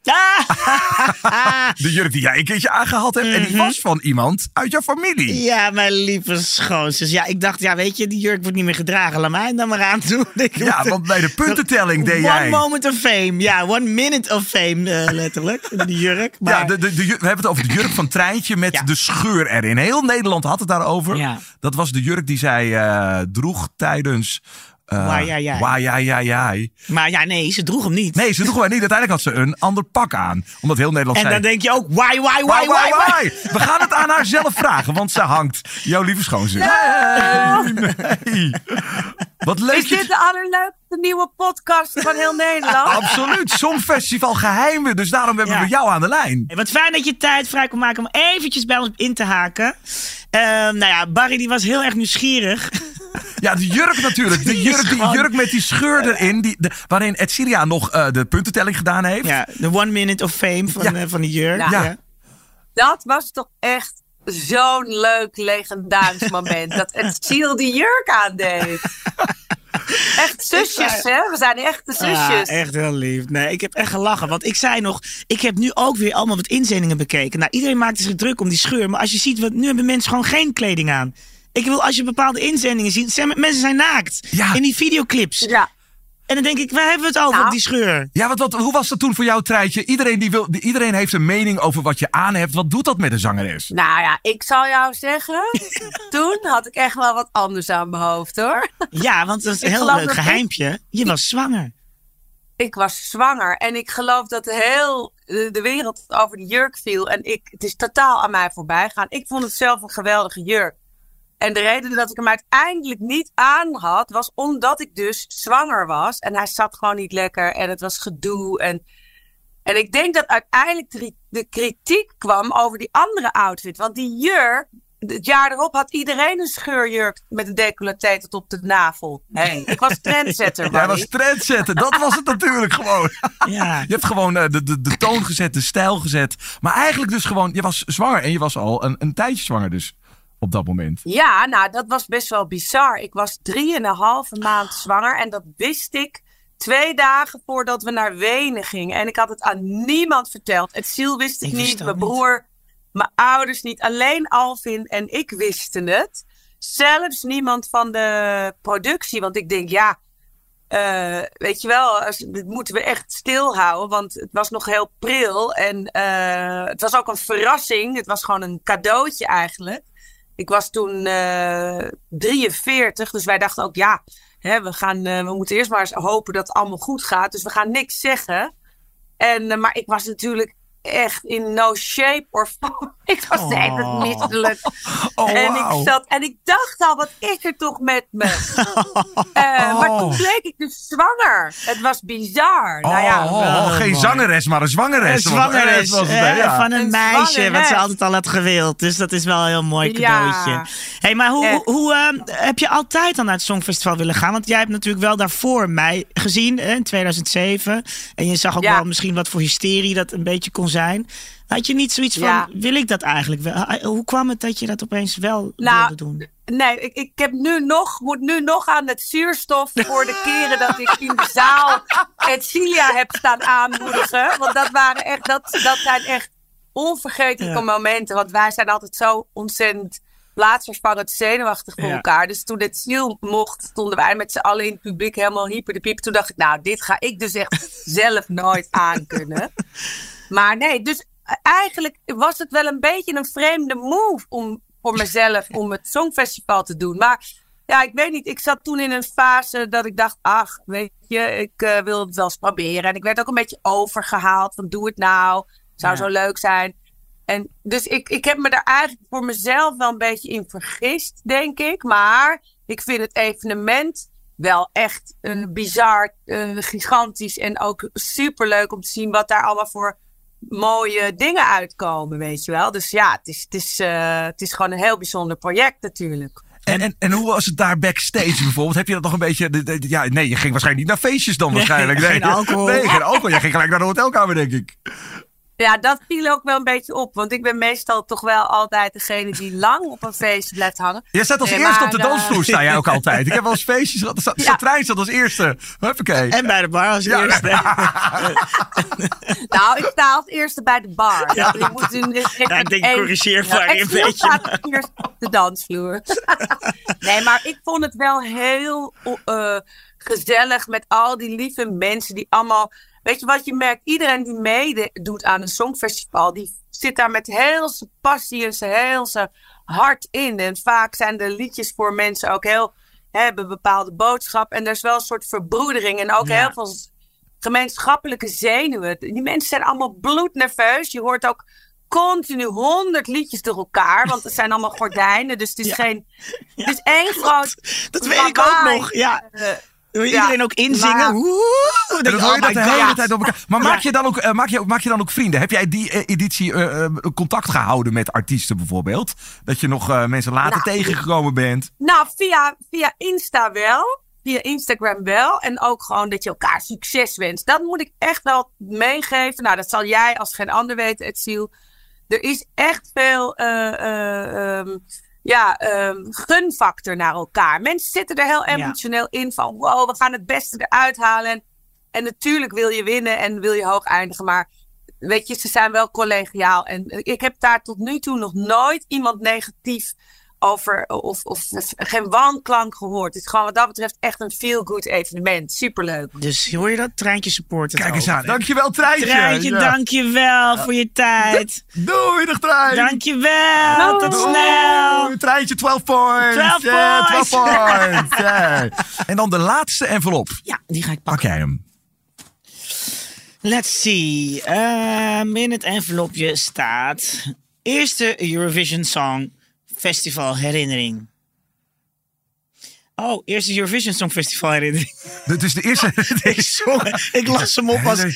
De jurk die jij een keertje aangehad hebt. Mm-hmm. En die was van iemand uit jouw familie. Ja, mijn lieve schoonzus. Ja, ik dacht, ja, weet je, die jurk wordt niet meer gedragen. Laat mij dan maar aan doen. Ja, want bij de puntentelling deed one jij... One moment of fame. Ja, one minute of fame, uh, letterlijk. Die jurk. Maar... Ja, de, de, de, we hebben het over de jurk van Treintje met ja. de scheur erin. Heel Nederland had het daarover. Ja. Dat was de jurk die zij uh, droeg tijdens... Uh, Wajajai. Wajajai. Maar ja, nee, ze droeg hem niet. Nee, ze droeg hem niet. Uiteindelijk had ze een ander pak aan. Omdat heel Nederland en zei... En dan denk je ook, why, why, why, why, why? We gaan het aan haar zelf vragen, want ze hangt. Jouw lieve schoonzus. Nee. nee. Wat leuk. Is dit de allerleukste nieuwe podcast van heel Nederland? Absoluut. Songfestival geheimen. Dus daarom hebben ja. we jou aan de lijn. Hey, wat fijn dat je tijd vrij kon maken om eventjes bij ons in te haken. Uh, nou ja, Barry die was heel erg nieuwsgierig. Ja, de jurk natuurlijk. De jurk, die jurk met die scheur erin. Die, de, waarin Edcilia nog uh, de puntentelling gedaan heeft. Ja, de one minute of fame van, ja. uh, van die jurk. Ja. Ja. Dat was toch echt zo'n leuk legendarisch moment. Dat Edcilia die jurk aandeed. Echt zusjes, hè? We zijn echte zusjes. Ja, echt heel lief. Nee, ik heb echt gelachen. Want ik zei nog, ik heb nu ook weer allemaal wat inzendingen bekeken. Nou, iedereen maakte zich druk om die scheur. Maar als je ziet, wat, nu hebben mensen gewoon geen kleding aan. Ik wil, als je bepaalde inzendingen ziet, zijn, mensen zijn naakt. Ja. In die videoclips. Ja. En dan denk ik, waar hebben we het over nou. op die scheur? Ja, wat, wat, hoe was dat toen voor jou, Treintje? Iedereen, die wil, die, iedereen heeft een mening over wat je aan hebt. Wat doet dat met een zangeres? Nou ja, ik zal jou zeggen, toen had ik echt wel wat anders aan mijn hoofd, hoor. Ja, want dat is een heel leuk geheimpje. Ik, je was zwanger. Ik was zwanger en ik geloof dat heel de wereld over de jurk viel. En ik, het is totaal aan mij voorbij gegaan. Ik vond het zelf een geweldige jurk. En de reden dat ik hem uiteindelijk niet aan had, was omdat ik dus zwanger was. En hij zat gewoon niet lekker en het was gedoe. En, en ik denk dat uiteindelijk de, de kritiek kwam over die andere outfit. Want die jurk, het jaar erop had iedereen een scheurjurk met een decolleté tot op de navel. Hey, ik was trendsetter. Jij was trendsetter, dat was het natuurlijk gewoon. Ja. Je hebt gewoon uh, de, de, de toon gezet, de stijl gezet. Maar eigenlijk dus gewoon, je was zwanger en je was al een, een tijdje zwanger dus. Op dat moment. Ja, nou, dat was best wel bizar. Ik was drieënhalve maand zwanger. En dat wist ik twee dagen voordat we naar Wenen gingen. En ik had het aan niemand verteld. Edcilia wist het ik niet, mijn broer, niet. Mijn ouders niet. Alleen Alvin en ik wisten het. Zelfs niemand van de productie. Want ik denk, ja, uh, weet je wel, dit moeten we echt stilhouden. Want het was nog heel pril. En uh, het was ook een verrassing. Het was gewoon een cadeautje eigenlijk. Ik was toen uh, drieënveertig, dus wij dachten ook, ja, hè, we, gaan, uh, we moeten eerst maar eens hopen dat het allemaal goed gaat. Dus we gaan niks zeggen. En, uh, maar ik was natuurlijk echt in no shape or form. Ik was oh. de hele tijd misselijk. Oh, en, wow. ik zat, en ik dacht al, wat is er toch met me? uh, oh. Maar toen bleek ik dus zwanger. Het was bizar. Oh, nou ja, oh, oh, geen mooi. zangeres, maar een zwangeres. Een zwangeres was het, uh, ja. van een, een meisje, zwangeres. Wat ze altijd al had gewild. Dus dat is wel een heel mooi cadeautje. Ja. Hey, maar hoe, hoe, hoe uh, heb je altijd dan naar het Songfestival willen gaan? Want jij hebt natuurlijk wel daarvoor mij gezien, hè, in tweeduizend zeven. En je zag ook ja. wel misschien wat voor hysterie dat een beetje kon zijn. Had je niet zoiets van, ja. wil ik dat eigenlijk wel? Hoe kwam het dat je dat opeens wel nou, wilde doen? Nee, ik, ik heb nu nog, moet nu nog aan het zuurstof voor de keren dat ik in de zaal Edcilia heb staan aanmoedigen. Want dat waren echt, dat, dat zijn echt onvergetelijke ja. momenten. Want wij zijn altijd zo ontzettend plaatsvervangend zenuwachtig voor ja. elkaar. Dus toen Edcilia mocht, stonden wij met z'n allen in het publiek helemaal hyper de piep. Toen dacht ik, nou, dit ga ik dus echt zelf nooit aankunnen. Maar nee, dus eigenlijk was het wel een beetje een vreemde move om voor mezelf om het Songfestival te doen. Maar ja, ik weet niet. Ik zat toen in een fase dat ik dacht, ach, weet je, ik uh, wil het wel eens proberen. En ik werd ook een beetje overgehaald van doe het nou. Zou ja. zo leuk zijn. En dus ik, ik heb me daar eigenlijk voor mezelf wel een beetje in vergist, denk ik. Maar ik vind het evenement wel echt een bizar, uh, gigantisch en ook superleuk om te zien wat daar allemaal voor mooie dingen uitkomen, weet je wel. Dus ja, het is, het is, uh, het is gewoon een heel bijzonder project natuurlijk. En, en, en hoe was het daar backstage bijvoorbeeld? Heb je dat nog een beetje... De, de, ja, nee, je ging waarschijnlijk niet naar feestjes dan waarschijnlijk. Nee, nee, geen alcohol. Nee, geen alcohol. Jij ging gelijk naar de hotelkamer, denk ik. Ja, dat viel ook wel een beetje op. Want ik ben meestal toch wel altijd degene die lang op een feest blijft hangen. Jij staat als Nee, eerste maar, op de dansvloer, sta jij ook altijd. Ik heb wel eens feestjes gehad. Sta- Ja. Satrijn staat als eerste. Huppakee. En bij de bar als eerste. Nou, ik sta als eerste bij de bar. Ja, je moet in, in, in, Ja, ik denk, corrigeer voor je een Exil beetje. staat als eerste op de dansvloer. Nee, maar ik vond het wel heel uh, gezellig met al die lieve mensen die allemaal... Weet je wat je merkt? Iedereen die meedoet aan een songfestival, die zit daar met heel zijn passie en zijn heel zijn hart in. En vaak zijn de liedjes voor mensen ook heel, hebben een bepaalde boodschap. En er is wel een soort verbroedering en ook Ja. heel veel gemeenschappelijke zenuwen. Die mensen zijn allemaal bloednerveus. Je hoort ook continu honderd liedjes door elkaar, want het zijn allemaal gordijnen. Dus het is Ja. geen... Het is één groot... Dat weet ik ook lawaai. nog. Ja. Eh, Wil Ja. iedereen ook inzingen? Maar- Woe! En Dan dan denk hoor ik, je oh dat my de hele God. tijd op elkaar. Maar Ja. maak, je dan ook, uh, maak, je, maak je dan ook vrienden? Heb jij die uh, editie uh, uh, contact gehouden met artiesten bijvoorbeeld? Dat je nog uh, mensen later Nou, tegengekomen bent? Nou, via, via Insta wel. Via Instagram wel. En ook gewoon dat je elkaar succes wenst. Dat moet ik echt wel meegeven. Nou, dat zal jij als geen ander weten, Etsiel. Er is echt veel uh, uh, um, ja, um, gunfactor naar elkaar. Mensen zitten er heel emotioneel in van... wow, we gaan het beste eruit halen. En, en natuurlijk wil je winnen en wil je hoog eindigen. Maar weet je, ze zijn wel collegiaal. En ik heb daar tot nu toe nog nooit iemand negatief over... of, of geen wanklank gehoord. Het is gewoon wat dat betreft echt een feel-good evenement. Superleuk. Dus hoor je dat? Treintje supporten. Kijk eens aan. Dankjewel, Treintje. Treintje, Ja. dankjewel voor je tijd. Doei, dag Trein. Dankjewel. Tot Doei. snel. Doei, Treintje, twaalf points. twaalf Ja, points. twaalf points. Ja. En dan de laatste envelop. Ja, die ga ik Pak pakken. jij hem? Let's see. Um, in het envelopje staat... Eerste Eurovision Song Festival herinnering. Oh, eerste Eurovision Song Festival herinnering. Dit is de eerste... ik, zong, ik las hem op als...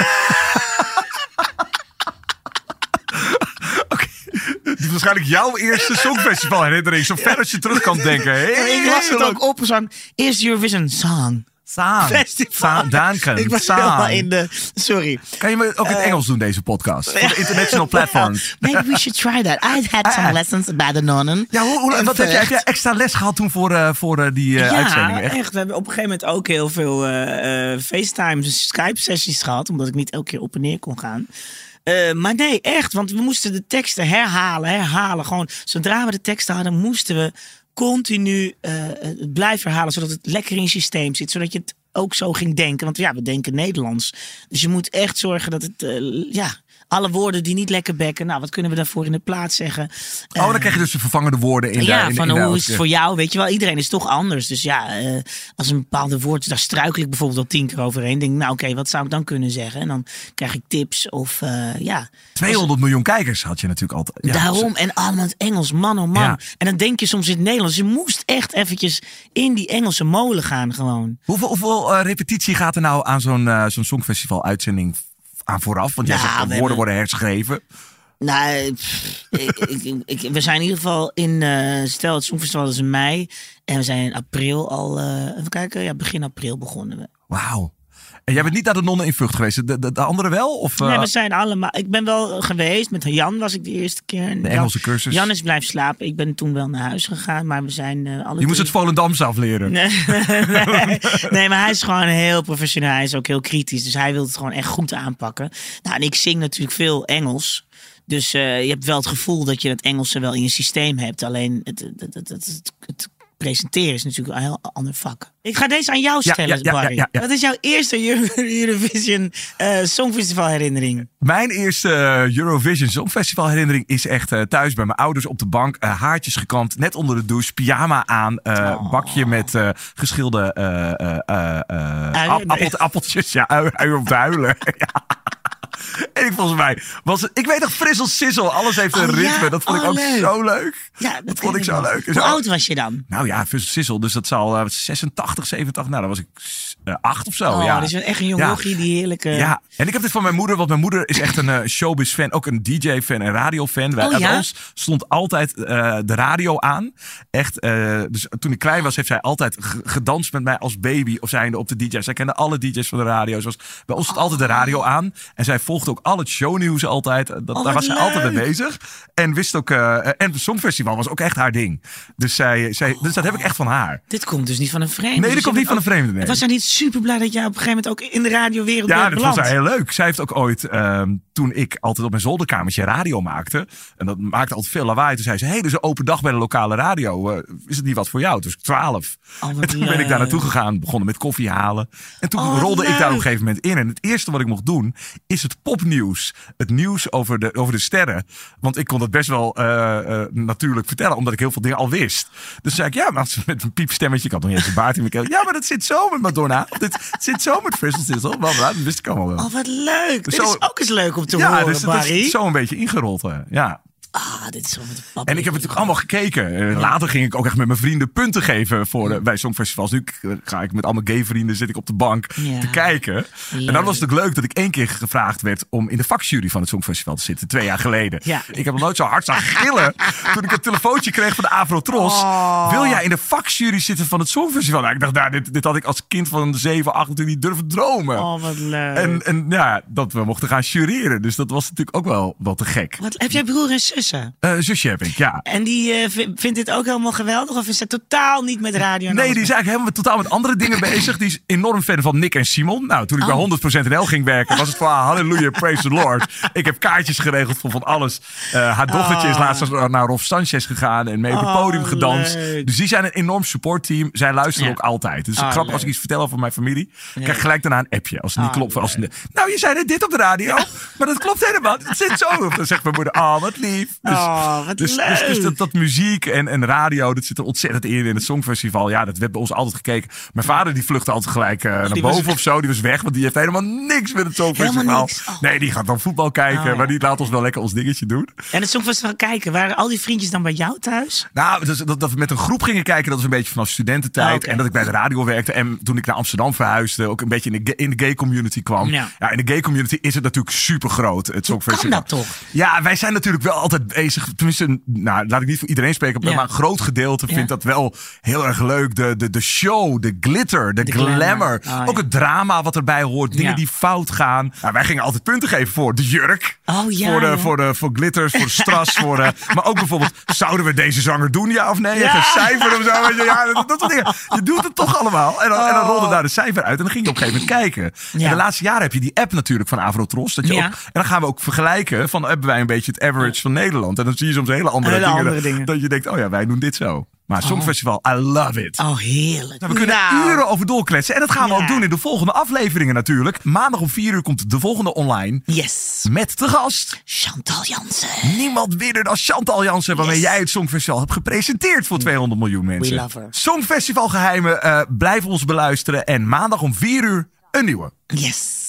Oké. Dit is waarschijnlijk jouw eerste songfestival herinnering. Zo ver als je terug kan denken. Hey, ik las het ook op als een eerste Eurovision Song Saan. Festival. Danken. Ik was helemaal in de... Sorry. Kan je me ook in het Engels doen, deze podcast? Voor de international platforms. Maybe we should try that. I had some Ah. lessons by the nonnen. Ja, hoe, hoe, En wat heb jij, heb echt. jij extra les gehad toen voor, uh, voor uh, die uh, Ja, uitzendingen? Echt? echt. We hebben op een gegeven moment ook heel veel uh, uh, FaceTime, dus Skype-sessies gehad. Omdat ik niet elke keer op en neer kon gaan. Uh, maar nee, echt. Want we moesten de teksten herhalen, herhalen. Gewoon, zodra we de teksten hadden, moesten we continu uh, het blijven herhalen. Zodat het lekker in je systeem zit. Zodat je het ook zo ging denken. Want ja, we denken Nederlands. Dus je moet echt zorgen dat het... Uh, ja, alle woorden die niet lekker bekken. Nou, wat kunnen we daarvoor in de plaats zeggen? Oh, dan krijg je dus de vervangende woorden in de Ja, in de, van in de hoe is het audio. voor jou? Weet je wel, iedereen is toch anders. Dus ja, uh, als een bepaalde woord, daar struikel ik bijvoorbeeld al tien keer overheen. Denk ik, nou oké, okay, wat zou ik dan kunnen zeggen? En dan krijg ik tips of uh, ja. tweehonderd miljoen kijkers had je natuurlijk altijd. Ja, Daarom, en allemaal in het Engels, man oh man. Ja. En dan denk je soms in het Nederlands. Je moest echt eventjes in die Engelse molen gaan gewoon. Hoeveel, hoeveel uh, repetitie gaat er nou aan zo'n uh, zo'n songfestival uitzending aan vooraf? Want jij Ja, zegt, de we woorden hebben- worden herschreven. Nou, pff, ik, ik, ik, we zijn in ieder geval in, uh, stel het Songfestival is in mei. En we zijn in april al, uh, even kijken, ja, begin april begonnen we. Wauw. En jij bent niet naar de nonnen in Vught geweest. De, de, de anderen wel? Of, uh, Nee, we zijn allemaal. Ik ben wel geweest. Met Jan was ik de eerste keer. En de Engelse cursus? Jan is blijven slapen. Ik ben toen wel naar huis gegaan. Maar we zijn uh, alle Je moest drie- het Volendams afleren. Nee, nee, nee, maar hij is gewoon heel professioneel. Hij is ook heel kritisch. Dus hij wil het gewoon echt goed aanpakken. Nou, en ik zing natuurlijk veel Engels. Dus uh, je hebt wel het gevoel dat je het Engelse wel in je systeem hebt. Alleen het, het, het, het, het, het presenteren is natuurlijk een heel ander vak. Ik ga deze aan jou Ja, stellen, ja, ja, Barry. ja, ja, ja. Wat is jouw eerste Euro- Eurovision uh, Songfestival herinnering? Mijn eerste uh, Eurovision Songfestival herinnering is echt uh, thuis bij mijn ouders op de bank. Uh, haartjes gekamd, net onder de douche, pyjama aan. Uh, Oh. Bakje met uh, geschilde uh, uh, uh, uh, Uien, ap- nee. appel, appeltjes. Ja, ui, ui om te huilen. Ja. En ik volgens mij was het, ik weet nog Frissel Sissel, alles heeft een Oh, ritme. ja? Dat vond ik Oh, ook leuk. zo leuk. Ja, dat vond ik zo wel. leuk. Hoe Zo- oud was je dan? Nou ja, Frissel Sissel, dus dat zal uh, zesentachtig, zevenentachtig, nou dan was ik uh, acht of zo. Oh, ja. dus een echt een jong Ja. jochie die heerlijke... Ja, en ik heb dit van mijn moeder, want mijn moeder is echt een uh, showbiz-fan, ook een D J-fan en radio-fan. Wij, Oh, bij ja? ons stond altijd uh, de radio aan. Echt, uh, dus toen ik klein was, heeft zij altijd g- gedanst met mij als baby of zijnde op de D J's. Zij kende alle D J's van de radio. Zoals, bij ons stond altijd de radio aan. En zij volgde ook al het shownieuws altijd. Dat, Oh, daar was wat zij altijd mee leuk. bezig. En wist ook, uh, en het Songfestival was ook echt haar ding. Dus, zij, zij, dus dat heb ik echt van haar. Dit komt dus niet van een vreemde. Nee, dit Dus komt je niet van bent een vreemde. Nee. ook- Was jij niet super blij dat jij op een gegeven moment ook in de radiowereld Ja, bent dat beland? was heel leuk. Zij heeft ook ooit, um, toen ik altijd op mijn zolderkamertje radio maakte. En dat maakte altijd veel lawaai. Toen zei ze, hé, hey, er is een open dag bij de lokale radio. Uh, is het niet wat voor jou? Toen was ik twaalf. Oh, wat en toen ben ik leuk. daar naartoe gegaan. Begonnen met koffie halen. En toen Oh, wat rolde ik daar op een leuk. gegeven moment in. En het eerste wat ik mocht doen, is het popnieuws. Het nieuws over de, over de sterren. Want ik kon het best wel uh, uh, natuurlijk vertellen. Omdat ik heel veel dingen al wist. Dus zei ik, ja, maar met een piepstemmetje. Ik had nog niet eens een baard in mijn keel. Ja, maar dat zit zo met Madonna. Dit zit zo met Crystal Sizzle. Wel, dat wist ik allemaal wel. Oh, wat leuk. Dus Dit zo- is ook eens leuk om te Ja, horen, dus dat Barry. is zo een beetje ingerold. Hè. Ja. Ah, dit is zo met de papa. En ik heb het natuurlijk allemaal gekeken. Uh, later ging ik ook echt met mijn vrienden punten geven voor uh, bij Songfestivals. Nu uh, ga ik met allemaal gay vrienden zit ik op de bank Ja. te kijken. Leuk. En dan was het ook leuk dat ik één keer gevraagd werd om in de vakjury van het Songfestival te zitten. Twee jaar geleden. Ja. Ik heb nog nooit zo hard staan gillen toen ik een telefoontje kreeg van de Avrotros. Oh. Wil jij in de vakjury zitten van het Songfestival? Nou, ik dacht, nou, dit, dit had ik als kind van zeven, acht natuurlijk niet durven dromen. Oh, wat leuk. En, en ja, dat we mochten gaan jureren. Dus dat was natuurlijk ook wel, wel te gek. Wat, heb jij broer en zussen? Uh, zusje heb ik, ja. En die uh, v- vindt dit ook helemaal geweldig? Of is het totaal niet met radio? en Nee, alles die is eigenlijk helemaal totaal met andere dingen bezig. Die is enorm fan van Nick en Simon. Nou, toen ik bij Oh. honderd procent N L ging werken, was het van ah, halleluja, praise the Lord. Ik heb kaartjes geregeld voor van alles. Uh, haar dochtertje is Oh. laatst naar Rolf Sanchez gegaan en mee op het Oh, podium gedanst. leuk. Dus die zijn een enorm supportteam. Zij luisteren Ja. ook altijd. Dus het is Oh, grappig als leuk. ik iets vertel over mijn familie. Ja. krijg ik gelijk daarna een appje. Als het niet Oh, klopt. Als het, nou, je zei net dit op de radio. Maar dat klopt helemaal. Het zit zo. Dan zegt mijn moeder, oh, wat lief. Dus, Oh, wat dus, leuk. dus, dus dat, dat muziek en, en radio, dat zit er ontzettend in in het Songfestival. Ja, dat werd bij ons altijd gekeken. Mijn vader die vluchtte altijd gelijk uh, naar die boven was- of zo. Die was weg, want die heeft helemaal niks met het Songfestival. Helemaal niks. Oh. Nee, die gaat dan voetbal kijken. Oh, ja. Maar die laat ons wel lekker ons dingetje doen. En het Songfestival kijken, waren al die vriendjes dan bij jou thuis? Nou, dus dat, dat we met een groep gingen kijken, dat was een beetje vanaf studententijd. Oh, oké. En dat ik bij de radio werkte. En toen ik naar Amsterdam verhuisde, ook een beetje in de, ga- in de gay community kwam. Ja. Ja, in de gay community is het natuurlijk super groot. Het Hoe Songfestival. kan dat toch? Ja, wij zijn natuurlijk wel altijd bezig. Tenminste, nou, laat ik niet voor iedereen spreken. Ja. Maar een groot gedeelte Ja. vindt dat wel heel erg leuk. De, de, de show, de glitter, de, De glamour. glamour. Oh, ook ja. het drama wat erbij hoort. Dingen Ja. die fout gaan. Nou, wij gingen altijd punten geven voor de jurk. Oh, ja, voor, de, ja. voor, de, voor glitters, voor de stras. voor de, maar ook bijvoorbeeld, zouden we deze zanger doen, ja of nee? Ja. Even een cijfer of zo. Weet je, ja, dat, dat soort dingen. Je doet het toch allemaal. En dan, en dan rolde daar de cijfer uit. En dan ging je op een gegeven moment kijken. Ja. En de laatste jaren heb je die app natuurlijk van Avrotros. Dat je Ja. ook, en dan gaan we ook vergelijken. Van, hebben wij een beetje het average van Nederland. En dan zie je soms hele andere, Hele dingen, andere dingen. Dat je denkt, oh ja, wij doen dit zo. Maar Songfestival, I love it. Oh, heerlijk. Nou, we kunnen Nou. uren over doorkletsen. En dat gaan we Ja. ook doen in de volgende afleveringen natuurlijk. Maandag om vier uur komt de volgende online. Yes. Met de gast Chantal Jansen. niemand minder dan Chantal Jansen, waarmee Yes. jij het Songfestival hebt gepresenteerd voor tweehonderd miljoen mensen. We love her. Songfestival geheimen, uh, blijf ons beluisteren. En maandag om vier uur een nieuwe. Yes.